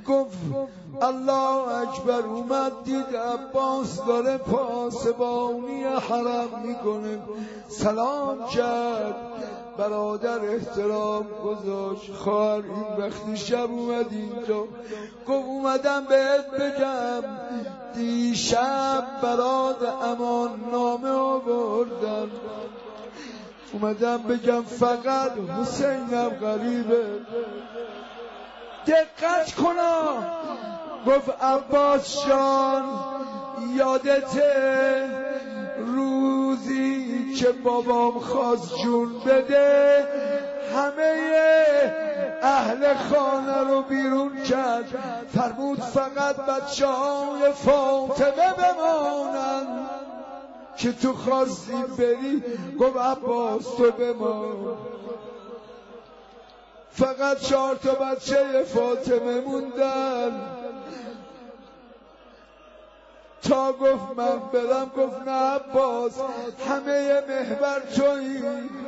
گفت الله اکبر. اومد دید عباس داره پاسبانی حرم میکنه، سلام کرد. برادر احترام گذاشت. خواهر این وقتی شب اومد اینجا، گفت اومدم بهت بگم دیشب برات امان نامه آوردم، اومدم بگم فقط حسینم غریبه. دقت کنا. گفت عباس جان یادته روزی که بابام خواست جون بده همه اهل خانه رو بیرون کرد، فرمود فقط بچه‌های فاطمه بمانن که تو خواستی بری. گفت عباس تو بمان. فقط 4 تا بچه فاطمه موندن. تا گفت من برم، گفت نه عباس همه محور تویی.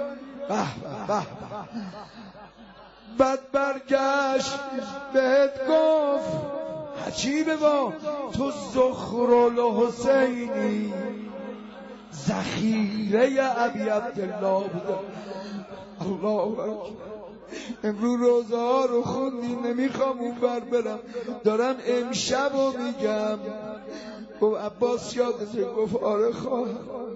بعد برگشت بهت گفت عجیبه با تو زخرالحسینی، ذخیره ابی عبدالله بوده. الله اکبر. امروز روزه ها رو خوندیم، نمیخوام اون بر برم، دارم امشب رو میگم. گفت عباس یادته؟ گفت آره خواهر.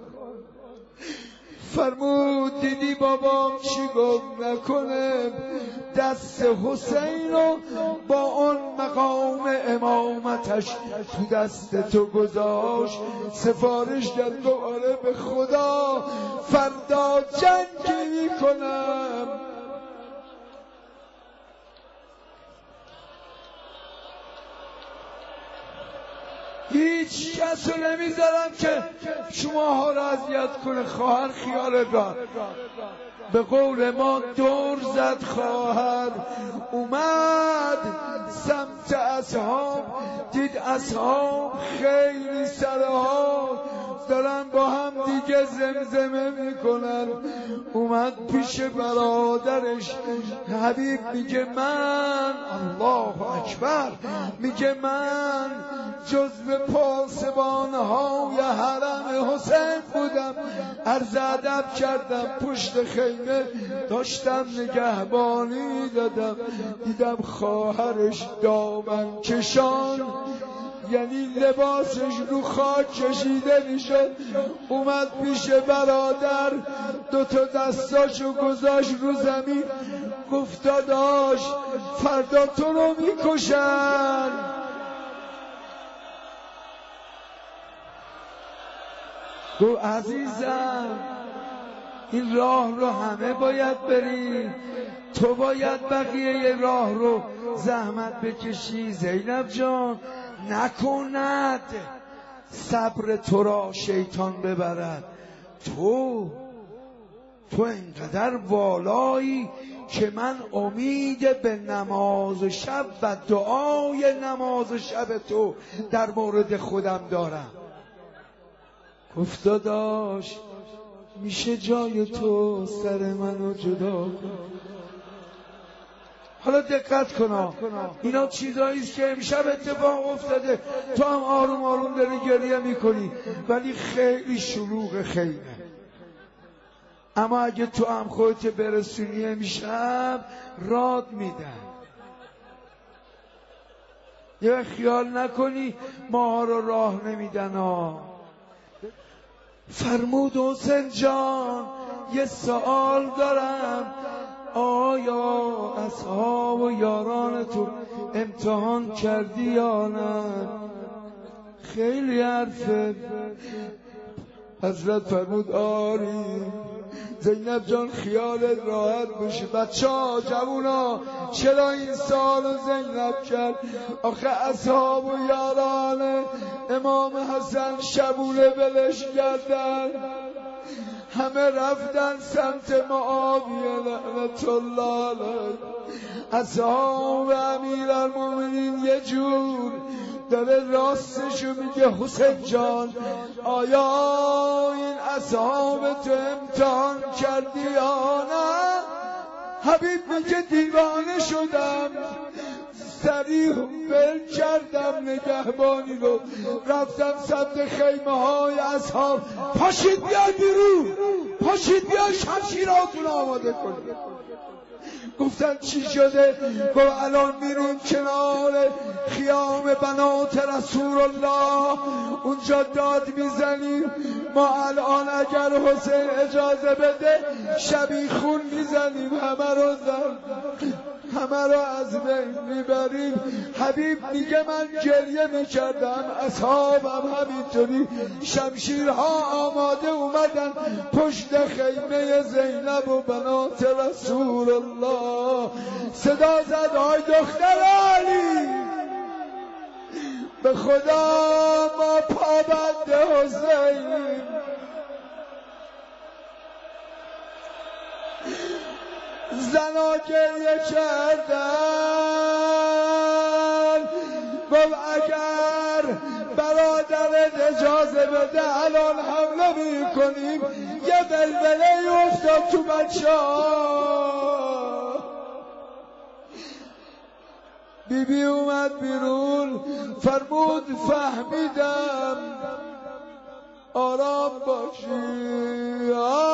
فرمود دیدی بابام چی گفت؟ نکنه دست حسین رو با اون مقام امامتش تو دست تو گذاشت. سفارش کرد. گفت آره به خدا فردا جنگی میکنم. هیچ کس رو نمیذارم که شماها رو اذیت کنه. خواهر خیال را به قول ما دور زد. خواهر اومد سمت اصحاب، دید اصحاب خیلی سرها دارن با هم دیگه زمزمه میکنن. اومد پیش برادرش. حبیب میگه من، الله اکبر، میگه من جزو پاسبانهای حرم حسین بودم. عرض ادب کردم پشت خیمه داشتم نگهبانی دادم. دیدم خواهرش دامن کشان، یعنی لباسش رو خاک کشیده میشد. اومد پیش برادر، 2 تا دستاشو گذاشت رو زمین. گفت داداش فردا تو رو میکشن. گفت عزیزم این راه رو همه باید بری، تو باید بقیه راه رو زحمت بکشی. زینب جان نکند صبر تو را شیطان ببرد. تو اینقدر والایی که من امید به نماز شب و دعای نماز شب تو در مورد خودم دارم. گفت داداش میشه جای تو سر منو جدا کن. حالا دقت کنا، اینا چیزاییست که امشب اتفاق افتاده. تو هم آروم آروم داری گریه میکنی ولی خیلی شلوغ خیمه. اما اگه تو هم خودت برسونی امشب راد میدن. یه خیال نکنی ماها رو راه نمیدن ها. فرمود حسین جان یه سوال دارم، آیا اصحاب و یاران تو امتحان کردی یا نه؟ خیلی حرفه. حضرت فرمود آری. زینب جان خیالت راحت باشه. بچه‌ها جوونا چرا این سالو زینب کرد؟ آخه اصحاب و یاران امام حسن شبونه بلش کردن، همه رفتن سمت معاویه لعنت الله علیه. اصحاب امیرالمومنین یه جور داره راستشو میگه. حسین جان آیا این اصحاب تو امتحان کردی یا نه؟ حبیب میگه دیوانه شدم. سریع ول کردم نگهبانی رو، رفتم سمت خیمه های اصحاب. پاشید بیاید بیرون، پاشید بیاید شمشیراتون آماده کنید. گفتن چی شده؟ گفت الان میریم کنار خیام بنات رسول الله، اونجا داد میزنیم. ما الان اگر حسین اجازه بده شبیخون میزنیم، همه رو از بین میبریم. حبیب میگه من گریه میکردم، اصحابم همینطوری، شمشیرها آماده اومدن پشت خیمه زینب و بنات رسول الله. صدا زد آی دختر علی، به خدا ما پابند حسین. زنا گریه کردن، گفت اگر برادرت اجازه بده الان حمله میکنیم. یه بلبله افتاد تو بچه‌ها. بیبی اومد بیرون، فرمود فهمیدم، آرام باشی.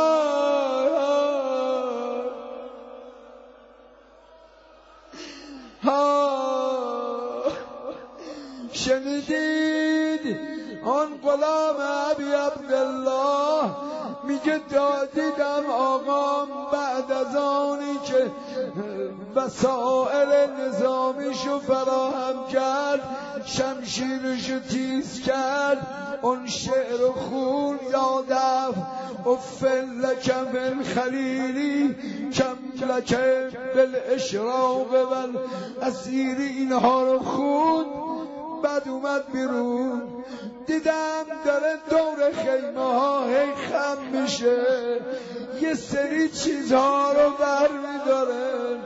شنیدید آن غلام ابی عبدالله میگه دیدم آقام بعد از آنی که وسائل نظامیشو فراهم کرد، شمشیرشو تیز کرد، اون شعر و خون یادف افل لکم بالخلیلی کم لکم بالاشراق والاسیری، اینها رو خون. بعد اومد بیرون، دیدم داره دور خیمه ها هی خم میشه، یه سری چیزها رو بر میداره.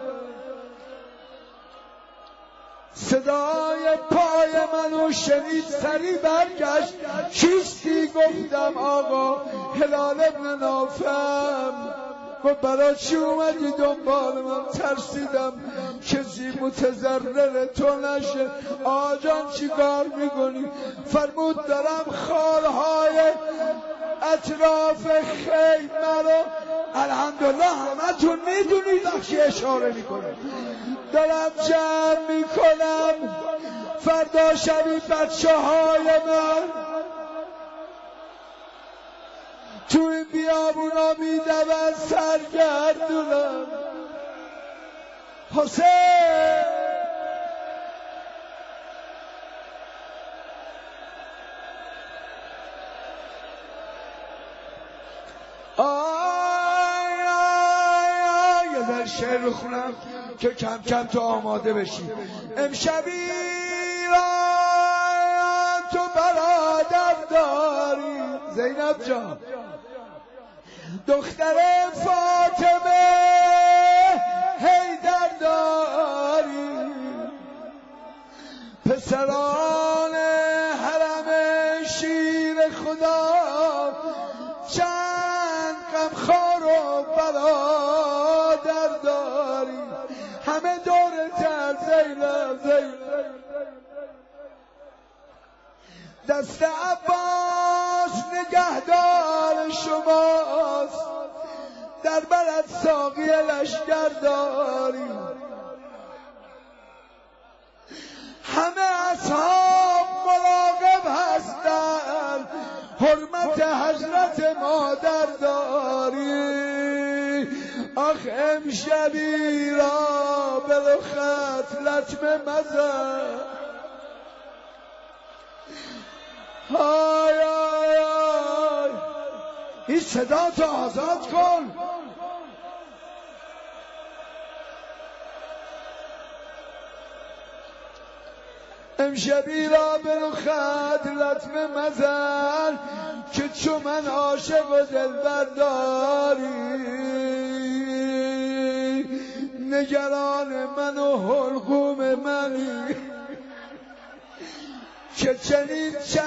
صدای پای منو شنید، سری برگشت. کیستی؟ گفتم آقا هلال ابن نافع. گفت برای چی اومدی دنبال من؟ ترسیدم کسی متضرر تو نشه. آجان چی کار میکنی؟ فرمود دارم خالهای اطراف خیمه رو، الحمدلله همتون میدونید وقتی اشاره میکنه، دارم جمع میکنم. فردا شبی بچه های من تو این بیابونا میدون سرگردونم. حسین یه ذره شعر بخونم که کم کم تو آماده بشی. امشبی را تو برادر داری زینب جان، دختر فاطمه حیدر داری، پسران حرم شیر خدا چند غمخوار و برادر داری، همه دورتن زینب. دست عباس نگهدار شماست، در برد ساقی لشکر داری، همه اصحاب مراقب هستند، حرمت حضرت مادر داری. آخ امشبی را به رخت لطمه مزن، های آی آی، این صدا تو آزاد کن. امشبی را به رخت لطمه مزن، که چو من عاشق و دلبر داری، نگران من و حلقوم منی، که چنین چشم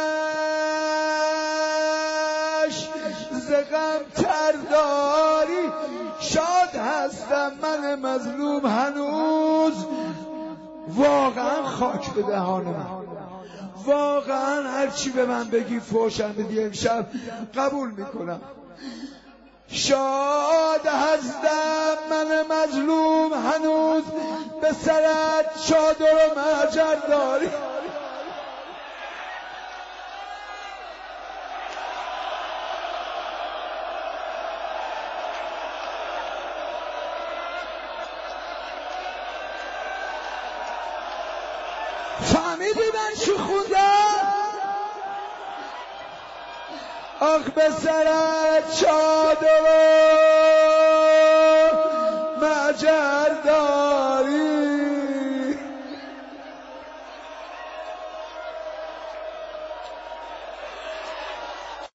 ز غم تر داری. شاد هستم من مظلوم هنوز واقعا خاک به دهان من، واقعا هر چی به من بگی فوشم بدی امشب قبول میکنم. شاد هستم من مظلوم هنوز به سرت چادر و معجر داری. فهمیدی من چی خوندم؟ آخ به سرت چادر